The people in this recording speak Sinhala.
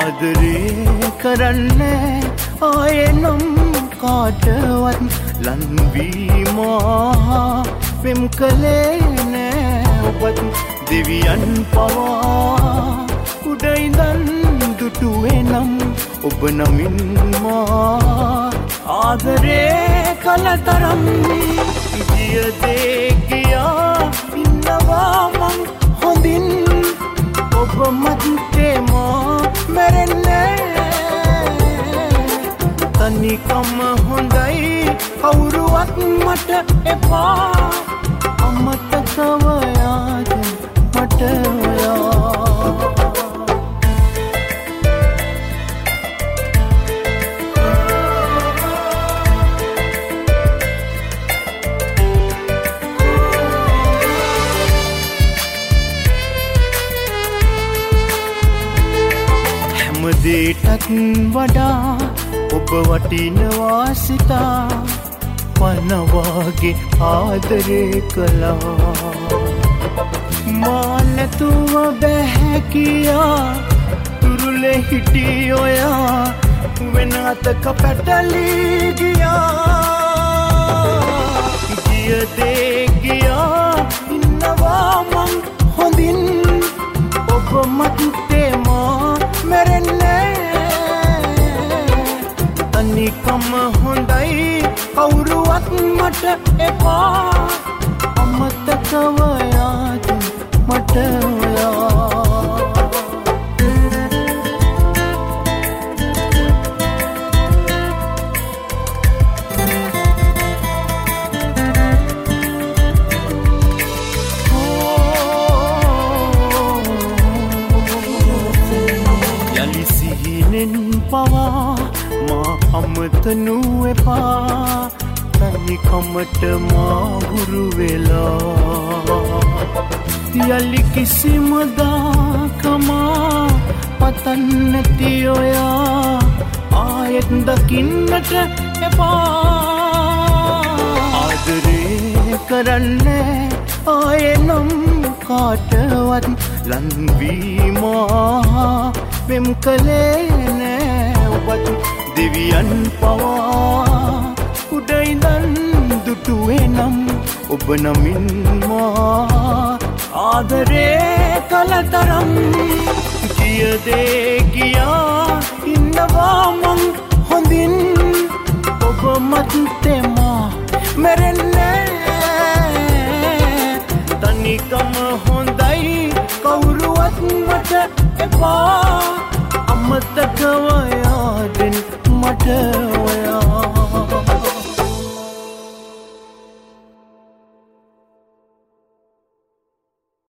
ආදරේ කරන්නේ ආයෙනම් කාටවත් ලන්වීමා පෙම් කලේ නෑ ඔබත් දෙවියන් පවා උඩ ඉඳන් දුටුවේ නම් ඔබ නමින් මා ආදරේ කලතරම් ගිය දේ ගියා ඉන්නවා මං හොඳින් ඔබ මැත්තේ මා මැරෙන්නේ තනිකම හොඳයි කවුරුවත් මට එපා අමතකව යාද මට ඔයා දේටත් වඩා ඔබ වටිනවා සිතා පනවාගේ ආදරේ කළා මා නැතුව බැහැ කියා තුරුලේ හිටි ඔයා වෙන අතක පැටලී ගියා ගිය දේ ගියා ඉන්නවා මං හොඳින් ඔබ මැත්තේ මා මැරෙන්නේ තනිකම හොඳයි කවුරුවත් මට එපා අමතකව යාද මට ඔයා පවා මා අමතනු එපා තනිකමට මා හුරු වෙලා යලි කිසිම දාකමා පතන්නැති ඔයා ආයෙත් දකින්නට එපා ආදරේ කරන්නේ ආයෙනම් කාටවත් ලන්වීමා පෙම් කලේ නෑ ඔබත් දෙවියන් පවා උඩ ඉඳන් දුටුවේ නම් ඔබ නමින් මා ආදරේ කලතරම් ගිය දේ ගියා ඉන්නවා මං හොඳින් ඔබ මැත්තේ මා මැරෙන්නේ තනිකම හොඳයි කවුරුවත් මට එපා අමතකව යාදෙන් මට